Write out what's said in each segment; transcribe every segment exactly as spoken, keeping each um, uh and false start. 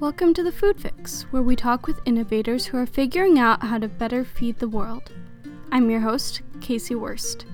Welcome to the Food Fix, where we talk with innovators who are figuring out how to better feed the world. I'm your host, Casey Wurst.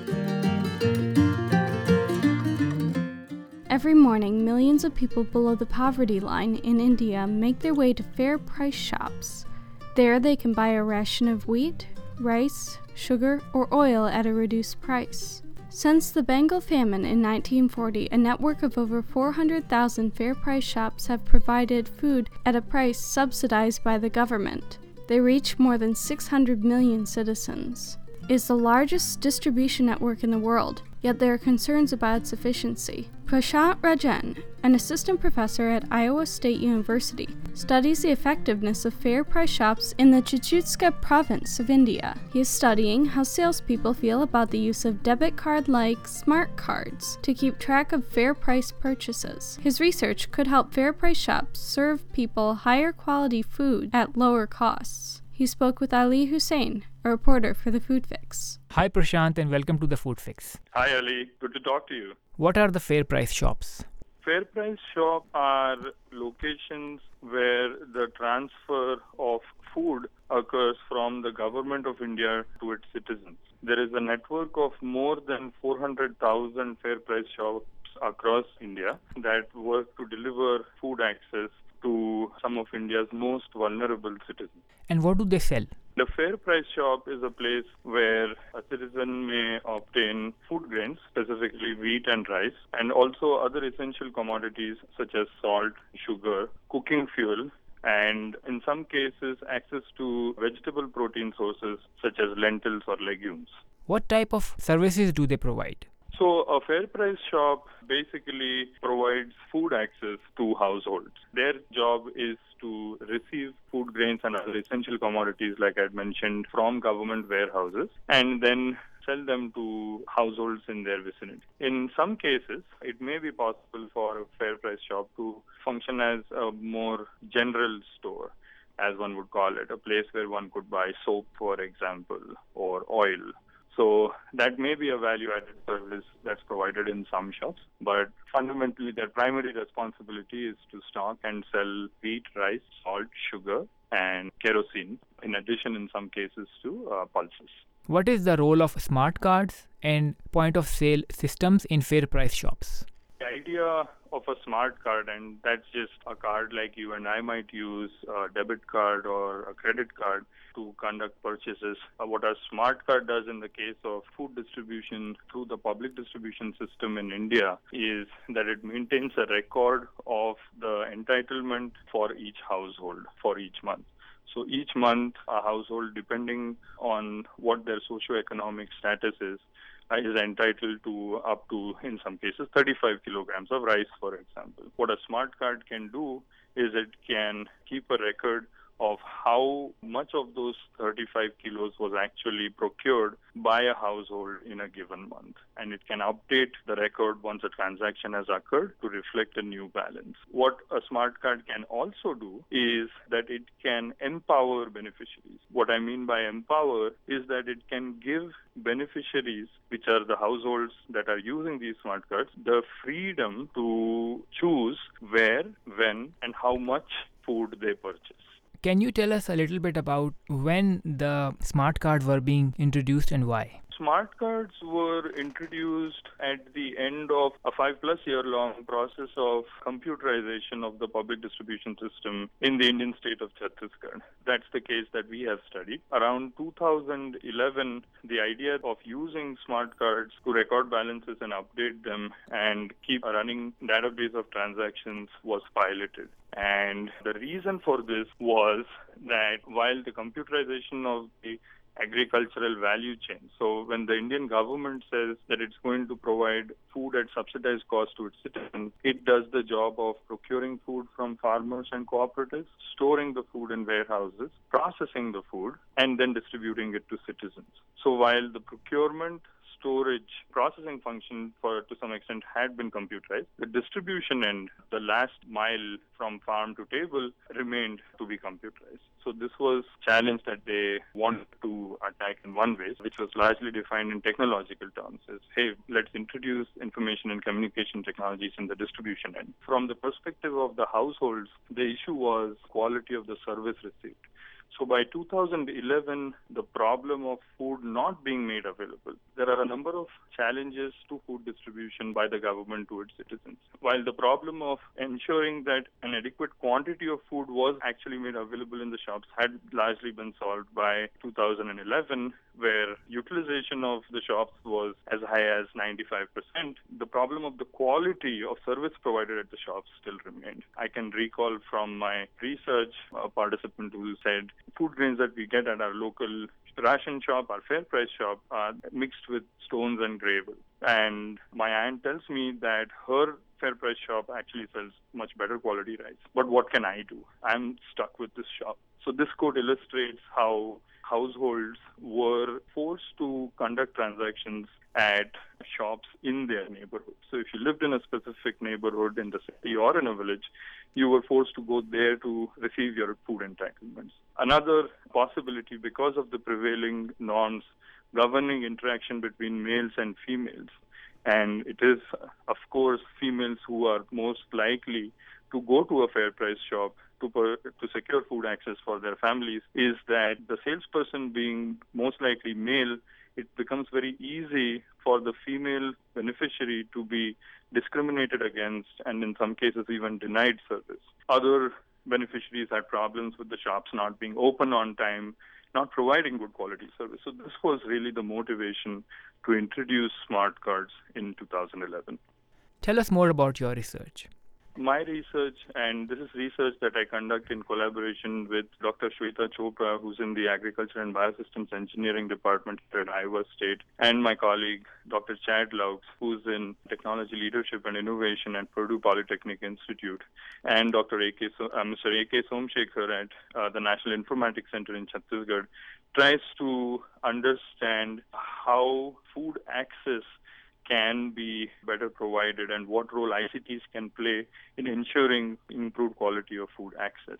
Every morning, millions of people below the poverty line in India make their way to fair price shops. There they can buy a ration of wheat, rice, sugar, or oil at a reduced price. Since the Bengal famine in nineteen forty, a network of over four hundred thousand fair price shops have provided food at a price subsidized by the government. They reach more than six hundred million citizens. It is the largest distribution network in the world, yet there are concerns about its efficiency. Prashant Rajan, an assistant professor at Iowa State University, studies the effectiveness of fair price shops in the Chhattisgarh province of India. He is studying how salespeople feel about the use of debit card-like smart cards to keep track of fair price purchases. His research could help fair price shops serve people higher quality food at lower costs. He spoke with Ali Hussain, a reporter for The Food Fix. Hi Prashant and welcome to The Food Fix. Hi Ali, good to talk to you. What are the fair price shops? Fair price shops are locations where the transfer of food occurs from the government of India to its citizens. There is a network of more than four hundred thousand fair price shops across India that work to deliver food access to some of India's most vulnerable citizens. And what do they sell? The fair price shop is a place where a citizen may obtain food grains, specifically wheat and rice, and also other essential commodities such as salt, sugar, cooking fuel, and in some cases access to vegetable protein sources such as lentils or legumes. What type of services do they provide? So a fair price shop basically provides food access to households. Their job is to receive food grains and other essential commodities, like I mentioned, from government warehouses and then sell them to households in their vicinity. In some cases, it may be possible for a fair price shop to function as a more general store, as one would call it, a place where one could buy soap, for example, or oil. So that may be a value-added service that's provided in some shops, but fundamentally their primary responsibility is to stock and sell wheat, rice, salt, sugar, and kerosene, in addition in some cases to uh, pulses. What is the role of smart cards and point-of-sale systems in fair price shops? The idea of a smart card, and that's just a card like you and I might use, a debit card or a credit card to conduct purchases. Uh, what a smart card does in the case of food distribution through the public distribution system in India is that it maintains a record of the entitlement for each household for each month. So each month, a household, depending on what their socioeconomic status is, uh, is entitled to up to, in some cases, thirty-five kilograms of rice, for example. What a smart card can do is it can keep a record of how much of those thirty-five kilos was actually procured by a household in a given month. And it can update the record once a transaction has occurred to reflect a new balance. What a smart card can also do is that it can empower beneficiaries. What I mean by empower is that it can give beneficiaries, which are the households that are using these smart cards, the freedom to choose where, when, and how much food they purchase. Can you tell us a little bit about when the smart cards were being introduced and why? Smart cards were introduced at the end of a five plus year long process of computerization of the public distribution system in the Indian state of Chhattisgarh. That's the case that we have studied. Around two thousand eleven, the idea of using smart cards to record balances and update them and keep a running database of transactions was piloted. And the reason for this was that while the computerization of the agricultural value chain. So when the Indian government says that it's going to provide food at subsidized cost to its citizens, it does the job of procuring food from farmers and cooperatives, storing the food in warehouses, processing the food, and then distributing it to citizens. So while the procurement, storage processing function for to some extent had been computerized. The distribution end, the last mile from farm to table, remained to be computerized. So this was a challenge that they wanted to attack in one way, which was largely defined in technological terms as, hey, let's introduce information and communication technologies in the distribution end. From the perspective of the households, the issue was quality of the service received. So by two thousand eleven, the problem of food not being made available, there are a number of challenges to food distribution by the government to its citizens. While the problem of ensuring that an adequate quantity of food was actually made available in the shops had largely been solved by two thousand eleven, where utilization of the shops was as high as ninety-five percent, the problem of the quality of service provided at the shops still remained. I can recall from my research a participant who said food grains that we get at our local ration shop, our fair price shop, are mixed with stones and gravel. And my aunt tells me that her fair price shop actually sells much better quality rice. But what can I do? I'm stuck with this shop. So this quote illustrates how households were forced to conduct transactions at shops in their neighborhood. So if you lived in a specific neighborhood in the city or in a village, you were forced to go there to receive your food entitlements. Another possibility, because of the prevailing norms governing interaction between males and females, and it is, of course, females who are most likely to go to a fair price shop to per, to secure food access for their families, is that the salesperson being most likely male, it becomes very easy for the female beneficiary to be discriminated against and in some cases even denied service. Other beneficiaries had problems with the shops not being open on time, not providing good quality service. So this was really the motivation to introduce smart cards in two thousand eleven. Tell us more about your research. My research, and this is research that I conduct in collaboration with Doctor Shweta Chopra, who's in the Agriculture and Biosystems Engineering Department here at Iowa State, and my colleague, Doctor Chad Laux, who's in Technology Leadership and Innovation at Purdue Polytechnic Institute, and Doctor A K, so, uh, Mister A K Somshekhar at uh, the National Informatics Center in Chhattisgarh, tries to understand how food access can be better provided and what role I C Ts can play in ensuring improved quality of food access.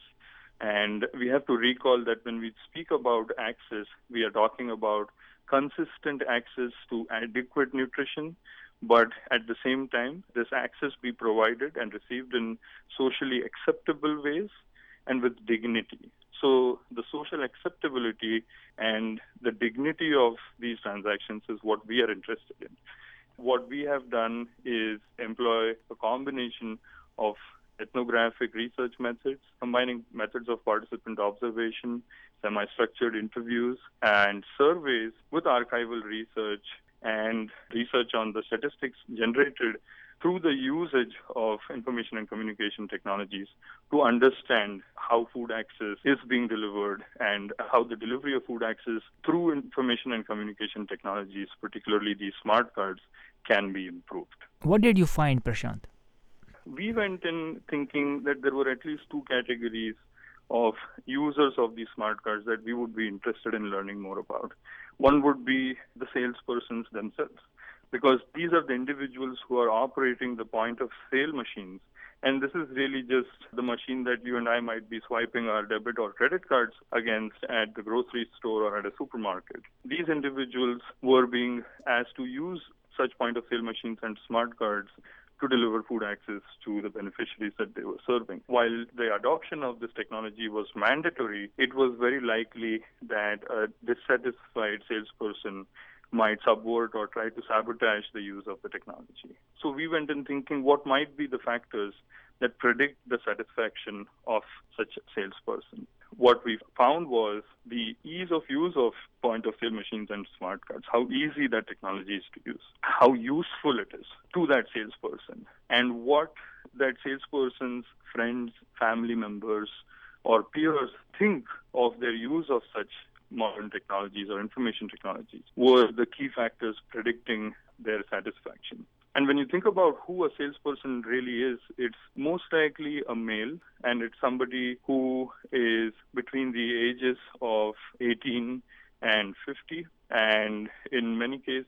And we have to recall that when we speak about access, we are talking about consistent access to adequate nutrition, but at the same time, this access be provided and received in socially acceptable ways and with dignity. So the social acceptability and the dignity of these transactions is what we are interested in. What we have done is employ a combination of ethnographic research methods, combining methods of participant observation, semi-structured interviews, and surveys with archival research and research on the statistics generated through the usage of information and communication technologies to understand how food access is being delivered and how the delivery of food access through information and communication technologies, particularly these smart cards, can be improved. What did you find, Prashant? We went in thinking that there were at least two categories of users of these smart cards that we would be interested in learning more about. One would be the salespersons themselves, because these are the individuals who are operating the point of sale machines. And this is really just the machine that you and I might be swiping our debit or credit cards against at the grocery store or at a supermarket. These individuals were being asked to use such point of sale machines and smart cards to deliver food access to the beneficiaries that they were serving. While the adoption of this technology was mandatory, it was very likely that a dissatisfied salesperson might subvert or try to sabotage the use of the technology. So we went in thinking what might be the factors that predict the satisfaction of such a salesperson. What we found was the ease of use of point-of-sale machines and smart cards, how easy that technology is to use, how useful it is to that salesperson, and what that salesperson's friends, family members, or peers think of their use of such modern technologies or information technologies were the key factors predicting their satisfaction. And when you think about who a salesperson really is, it's most likely a male, and it's somebody who is between the ages of eighteen and fifty. And in many cases,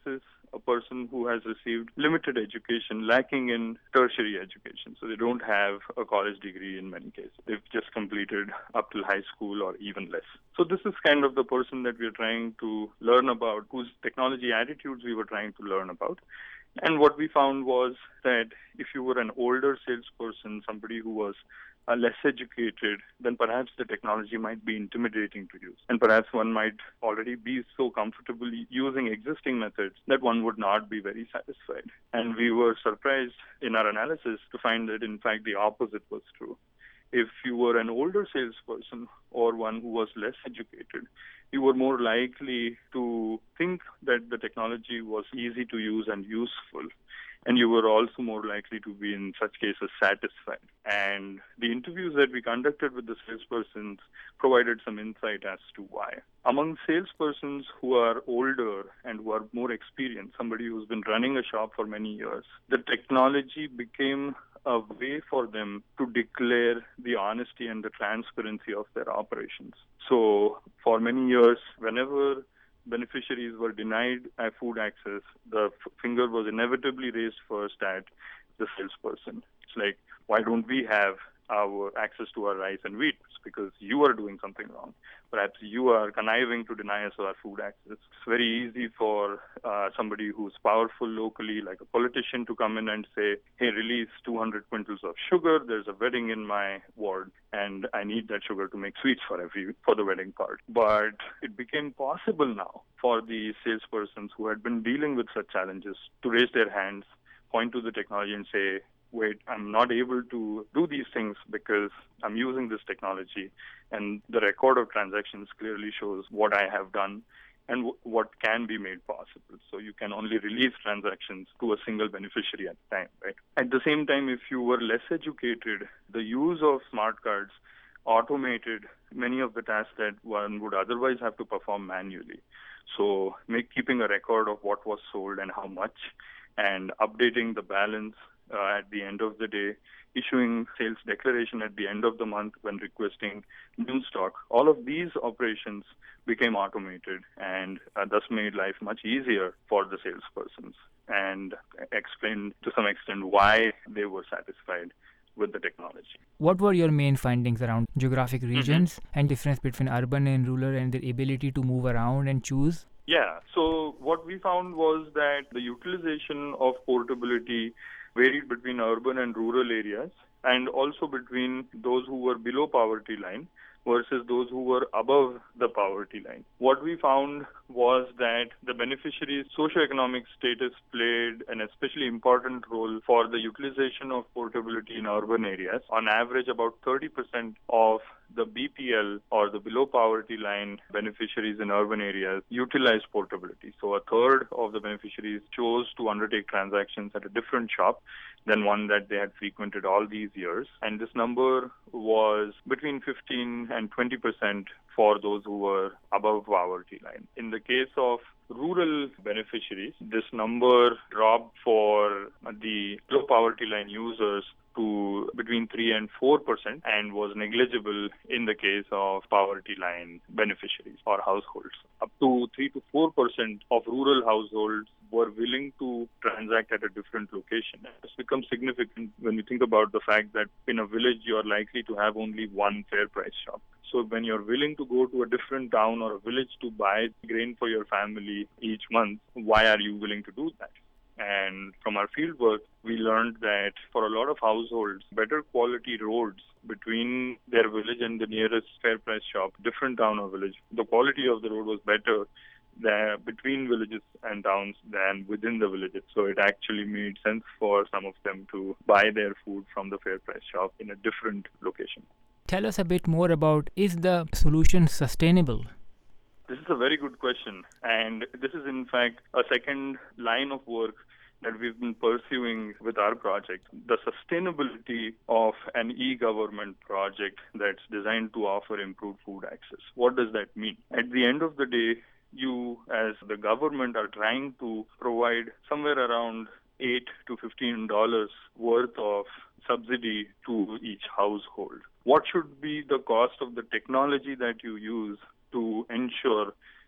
a person who has received limited education, lacking in tertiary education. So they don't have a college degree in many cases. They've just completed up till high school or even less. So this is kind of the person that we're trying to learn about, whose technology attitudes we were trying to learn about. And what we found was that if you were an older salesperson, somebody who was uh, less educated, then perhaps the technology might be intimidating to use. And perhaps one might already be so comfortable using existing methods that one would not be very satisfied. And we were surprised in our analysis to find that, in fact, the opposite was true. If you were an older salesperson or one who was less educated, you were more likely to think that the technology was easy to use and useful. And you were also more likely to be, in such cases, satisfied. And the interviews that we conducted with the salespersons provided some insight as to why. Among salespersons who are older and who are more experienced, somebody who's been running a shop for many years, the technology became a way for them to declare the honesty and the transparency of their operations. So for many years, whenever beneficiaries were denied uh, food access, the f- finger was inevitably raised first at the salesperson. It's like, why don't we have our access to our rice and wheat? It's because you are doing something wrong. Perhaps you are conniving to deny us our food access. It's very easy for uh, somebody who's powerful locally, like a politician, to come in and say, hey, release two hundred quintals of sugar. There's a wedding in my ward, and I need that sugar to make sweets for every for the wedding part. But it became possible now for the salespersons who had been dealing with such challenges to raise their hands, point to the technology and say, wait, I'm not able to do these things because I'm using this technology, and the record of transactions clearly shows what I have done and w- what can be made possible. So you can only release transactions to a single beneficiary at a time, right? At the same time, if you were less educated, the use of smart cards automated many of the tasks that one would otherwise have to perform manually. So make, keeping a record of what was sold and how much, and updating the balance uh, at the end of the day, issuing sales declaration at the end of the month when requesting new stock. All of these operations became automated and uh, thus made life much easier for the salespersons, and explained to some extent why they were satisfied with the technology. What were your main findings around geographic regions Mm-hmm. and difference between urban and rural and their ability to move around and choose? Yeah, so what we found was that the utilization of portability varied between urban and rural areas, and also between those who were below poverty line versus those who were above the poverty line. What we found was that the beneficiaries' socioeconomic status played an especially important role for the utilization of portability in urban areas. On average, about thirty percent of the B P L, or the below poverty line beneficiaries in urban areas, utilize portability. So a third of the beneficiaries chose to undertake transactions at a different shop than one that they had frequented all these years. And this number was between fifteen and twenty percent for those who were above poverty line. In the case of rural beneficiaries, this number dropped for the low poverty line users to between three and four percent, and was negligible in the case of poverty line beneficiaries or households. Up to three to four percent of rural households were willing to transact at a different location. This becomes significant when we think about the fact that in a village you are likely to have only one fair price shop. So when you're willing to go to a different town or a village to buy grain for your family each month, why are you willing to do that? And from our fieldwork, we learned that for a lot of households, better quality roads between their village and the nearest fair price shop, different town or village, the quality of the road was better than between villages and towns than within the villages. So it actually made sense for some of them to buy their food from the fair price shop in a different location. Tell us a bit more about, is the solution sustainable? This is a very good question. And this is, in fact, a second line of work that we've been pursuing with our project. The sustainability of an e-government project that's designed to offer improved food access. What does that mean? At the end of the day, you as the government are trying to provide somewhere around eight to fifteen dollars worth of subsidy to each household. What should be the cost of the technology that you use to ensure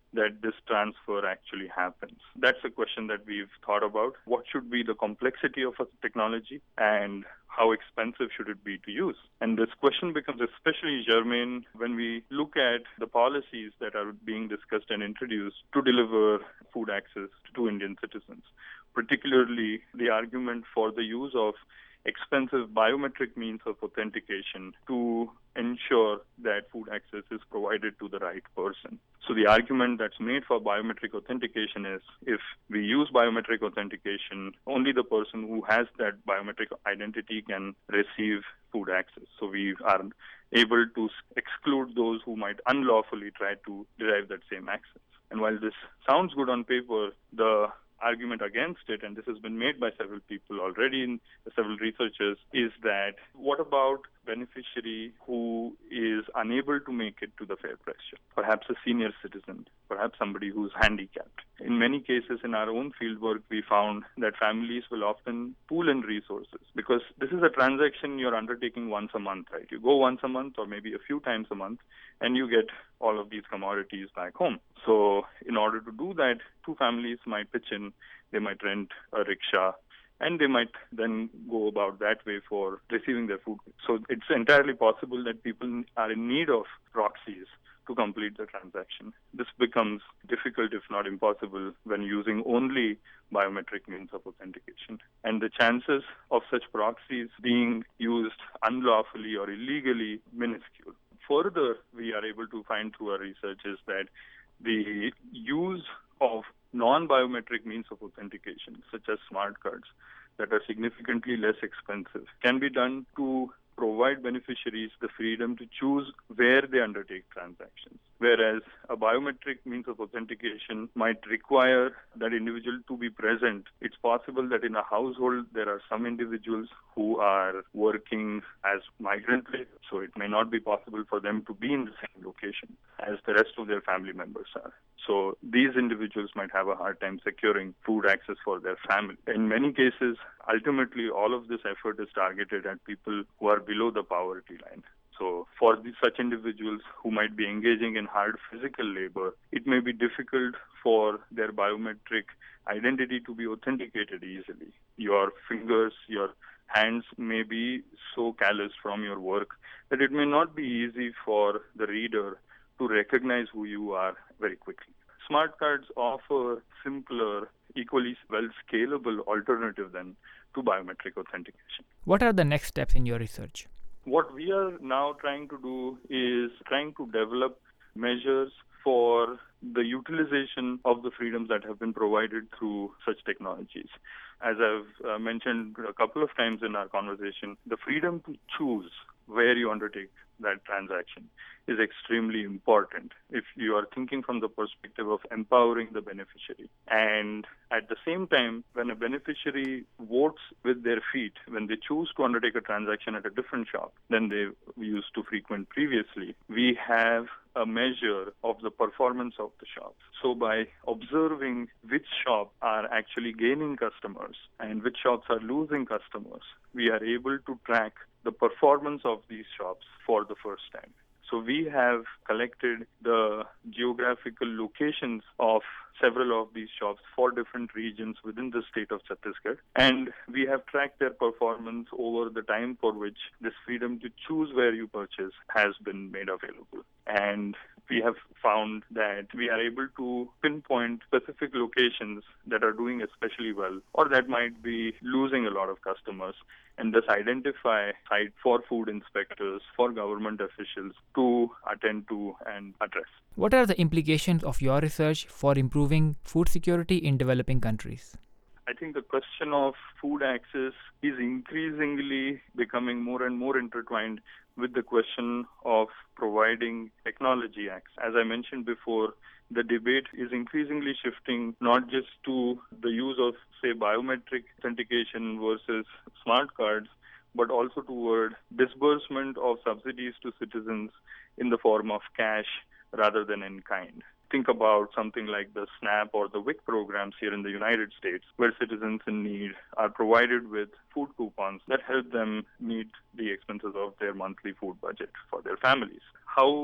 that this transfer actually happens? That's a question that we've thought about. What should be the complexity of a technology and how expensive should it be to use? And this question becomes especially germane when we look at the policies that are being discussed and introduced to deliver food access to Indian citizens, particularly the argument for the use of expensive biometric means of authentication to ensure that food access is provided to the right person. So the argument that's made for biometric authentication is if we use biometric authentication, only the person who has that biometric identity can receive food access. So we are able to exclude those who might unlawfully try to derive that same access. And while this sounds good on paper, the argument against it, and this has been made by several people already, in several researchers, is that what about beneficiary who is unable to make it to the fair price shop? Perhaps a senior citizen, perhaps somebody who's handicapped. In many cases in our own fieldwork, we found that families will often pool in resources because this is a transaction you're undertaking once a month, right? You go once a month or maybe a few times a month and you get all of these commodities back home. So in order to do that, two families might pitch in, they might rent a rickshaw, and they might then go about that way for receiving their food. So it's entirely possible that people are in need of proxies to complete the transaction. This becomes difficult, if not impossible, when using only biometric means of authentication. And the chances of such proxies being used unlawfully or illegally minuscule. Further, we are able to find through our research is that the use of non-biometric means of authentication, such as smart cards, that are significantly less expensive, can be done to provide beneficiaries the freedom to choose where they undertake transactions. Whereas a biometric means of authentication might require that individual to be present. It's possible that in a household there are some individuals who are working as migrant labor, so it may not be possible for them to be in the same location as the rest of their family members are. So these individuals might have a hard time securing food access for their family. In many cases, ultimately, all of this effort is targeted at people who are below the poverty line. So for the, such individuals who might be engaging in hard physical labor, it may be difficult for their biometric identity to be authenticated easily. Your fingers, your hands may be so calloused from your work that it may not be easy for the reader to recognize who you are very quickly. Smart cards offer simpler, equally well scalable alternative then to biometric authentication. What are the next steps in your research? What we are now trying to do is trying to develop measures for the utilization of the freedoms that have been provided through such technologies. As I've uh, mentioned a couple of times in our conversation, the freedom to choose where you undertake that transaction is extremely important if you are thinking from the perspective of empowering the beneficiary. And at the same time, when a beneficiary votes with their feet, when they choose to undertake a transaction at a different shop than they used to frequent previously, we have a measure of the performance of the shops. So by observing which shops are actually gaining customers and which shops are losing customers, we are able to track the performance of these shops for the first time. So we have collected the geographical locations of several of these shops for different regions within the state of Chhattisgarh, and we have tracked their performance over the time for which this freedom to choose where you purchase has been made available. And we have found that we are able to pinpoint specific locations that are doing especially well or that might be losing a lot of customers, and thus identify site for food inspectors, for government officials to attend to and address. What are the implications of your research for improving food security in developing countries? I think the question of food access is increasingly becoming more and more intertwined with the question of providing technology access. As I mentioned before, the debate is increasingly shifting not just to the use of, say, biometric authentication versus smart cards, but also toward disbursement of subsidies to citizens in the form of cash rather than in kind. Think about something like the SNAP or the W I C programs here in the United States, where citizens in need are provided with food coupons that help them meet the expenses of their monthly food budget for their families. How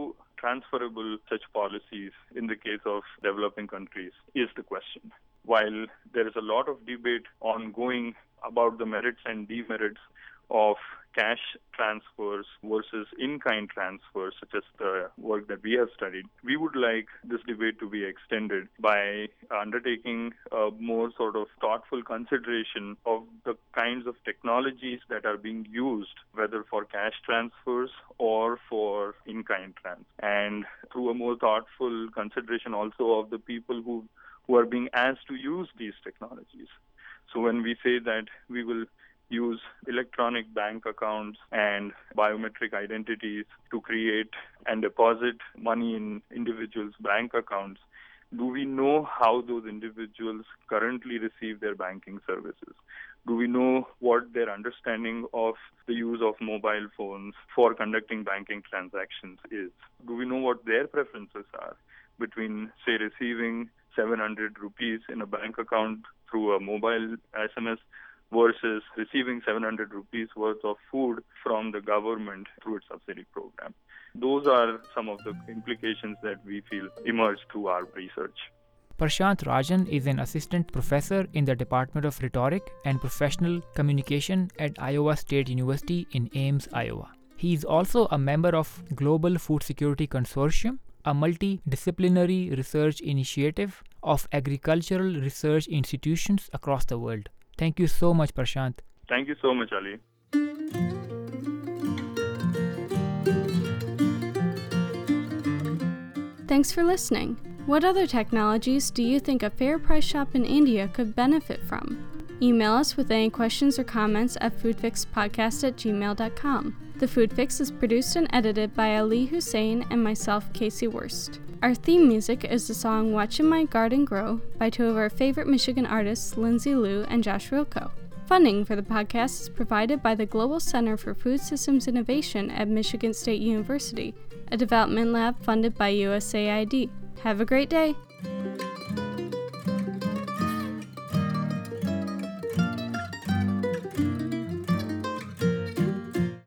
transferable such policies in the case of developing countries is the question. While there is a lot of debate ongoing about the merits and demerits of cash transfers versus in-kind transfers, such as the work that we have studied, we would like this debate to be extended by undertaking a more sort of thoughtful consideration of the kinds of technologies that are being used, whether for cash transfers or for in-kind transfers, and through a more thoughtful consideration also of the people who, who are being asked to use these technologies. So when we say that we will use electronic bank accounts and biometric identities to create and deposit money in individuals' bank accounts, do we know how those individuals currently receive their banking services? Do we know what their understanding of the use of mobile phones for conducting banking transactions is? Do we know what their preferences are between, say, receiving seven hundred rupees in a bank account through a mobile S M S versus receiving seven hundred rupees worth of food from the government through its subsidy program? Those are some of the implications that we feel emerged through our research. Prashant Rajan is an assistant professor in the Department of Rhetoric and Professional Communication at Iowa State University in Ames, Iowa. He is also a member of Global Food Security Consortium, a multidisciplinary research initiative of agricultural research institutions across the world. Thank you so much, Prashant. Thank you so much, Ali. Thanks for listening. What other technologies do you think a fair price shop in India could benefit from? Email us with any questions or comments at foodfixpodcast at gmail dot com. The Food Fix is produced and edited by Ali Hussein and myself, Casey Wurst. Our theme music is the song Watchin' My Garden Grow by two of our favorite Michigan artists, Lindsay Liu and Josh Rilko. Funding for the podcast is provided by the Global Center for Food Systems Innovation at Michigan State University, a development lab funded by U S A I D. Have a great day!